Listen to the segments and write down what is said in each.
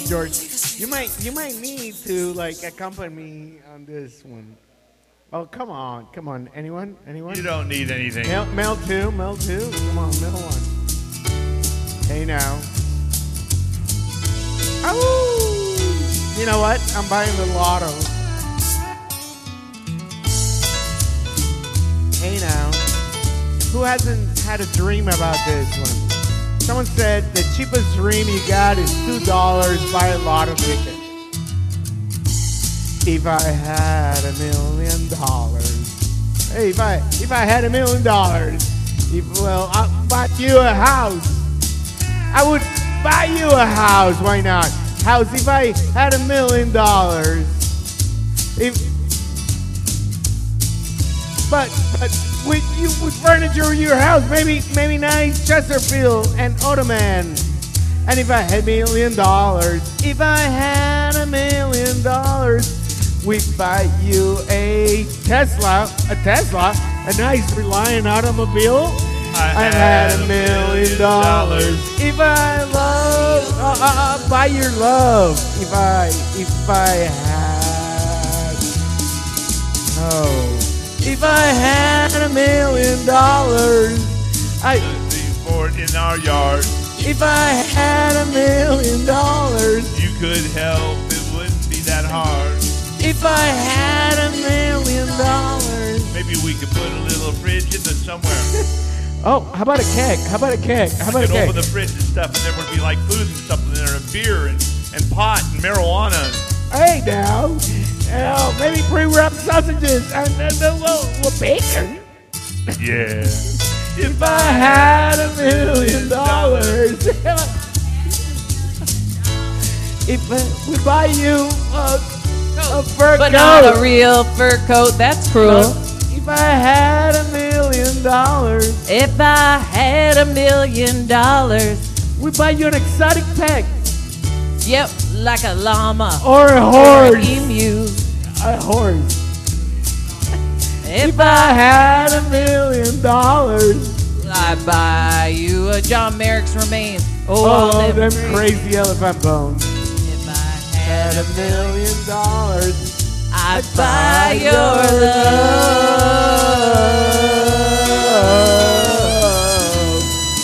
George. You might need to like accompany me on this one. Oh, come on. Anyone? You don't need anything. Mel two. Come on, middle one. Hey now. Oh, you know what? I'm buying the lotto. Hey now. Who hasn't had a dream about this one? Someone said the cheapest dream you got is $2, buy a lotto ticket. If I had $1 million. Hey, if I had $1 million, I'll buy you a house. I would buy you a house. Why not? House. If I had $1 million. But with furniture in your house, maybe nice Chesterfield and Ottoman. And if I had $1 million, we'd buy you a Tesla, a nice Reliant automobile. I had $1 million. If I love, buy your love. If I had, if I had $1 million, I could be born in our yard. If I had $1 million, you could help. It wouldn't be that hard. If I had $1 million, maybe we could put a little fridge in the somewhere. Oh, how about a keg? Open the fridge and stuff, and there would be like food and stuff in there, and beer and pot and marijuana. Hey now, maybe pre-wrapped sausages and a little bacon. Yeah. If I had $1 million, if we buy you a fur but coat. Not a real fur coat. That's cruel. If I had $1 million, if I had $1 million, we buy you an exotic pet. Yep, like a llama or a horse, or an emu. A horse. If I had $1 million, I'd buy you a John Merrick's remains. Oh, them crazy elephant bones. If I had $1 million, I'd buy your love.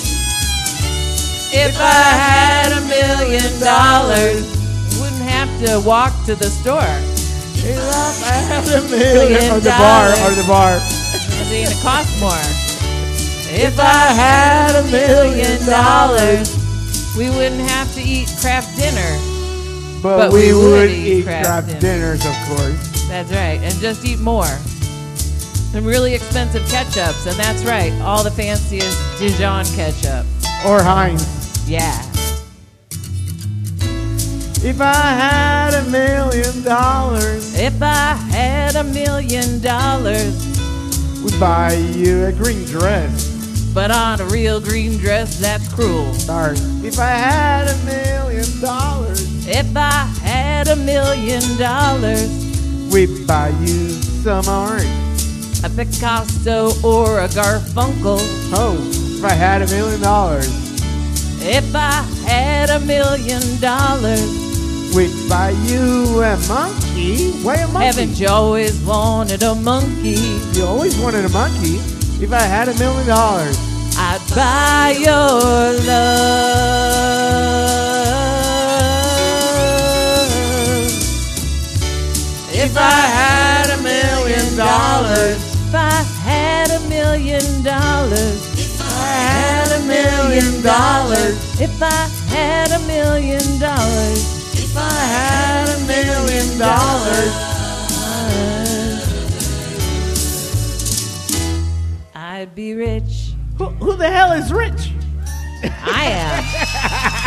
If I had $1 million, wouldn't have to walk to the store. If I had $1 million, or the bar. It's gonna cost more. If I had $1 million, we wouldn't have to eat craft dinner. But we would eat craft dinners, of course. That's right, and just eat more. Some really expensive ketchups, and that's right, all the fanciest Dijon ketchup. Or Heinz. Yeah. If I had $1 million, if I had $1 million, we'd buy you a green dress. But on a real green dress, that's cruel. Sorry. If I had $1 million, if I had $1 million, we'd buy you some art. A Picasso or a Garfunkel. Oh, if I had $1 million. If I had $1 million, we'd buy you a monkey. Why a monkey? Haven't you always wanted a monkey? You always wanted a monkey. If I had $1 million, I'd buy your love. If I had $1 million, if I had $1 million, if I had $1 million, if I had $1 million, if I had $1 million, I'd be rich. Who the hell is rich? I am.